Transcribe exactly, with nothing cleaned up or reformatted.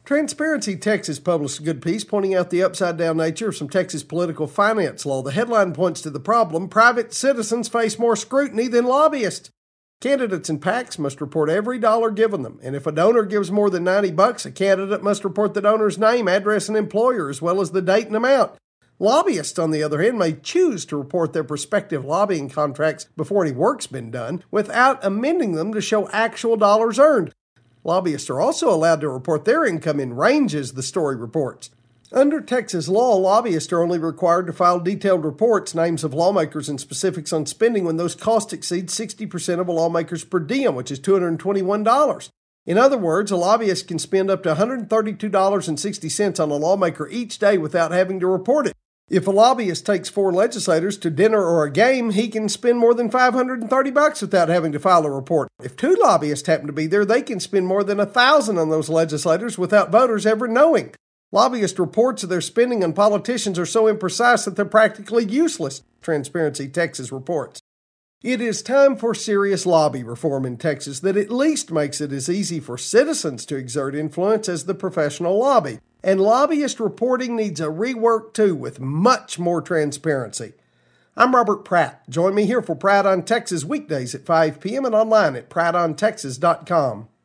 Transparency Texas published a good piece pointing out the upside-down nature of some Texas political finance law. The headline points to the problem: private citizens face more scrutiny than lobbyists. Candidates and PACs must report every dollar given them, and if a donor gives more than ninety bucks, a candidate must report the donor's name, address, and employer, as well as the date and amount. Lobbyists, on the other hand, may choose to report their prospective lobbying contracts before any work's been done, without amending them to show actual dollars earned. Lobbyists are also allowed to report their income in ranges, the story reports. Under Texas law, lobbyists are only required to file detailed reports, names of lawmakers, and specifics on spending when those costs exceed sixty percent of a lawmaker's per diem, which is two hundred twenty-one dollars. In other words, a lobbyist can spend up to one hundred thirty-two dollars and sixty cents on a lawmaker each day without having to report it. If a lobbyist takes four legislators to dinner or a game, he can spend more than five hundred thirty bucks without having to file a report. If two lobbyists happen to be there, they can spend more than one thousand on those legislators without voters ever knowing. Lobbyist reports of their spending on politicians are so imprecise that they're practically useless, Transparency Texas reports. It is time for serious lobby reform in Texas that at least makes it as easy for citizens to exert influence as the professional lobby. And lobbyist reporting needs a rework too, with much more transparency. I'm Robert Pratt. Join me here for Pride on Texas weekdays at five p.m. and online at pride on texas dot com.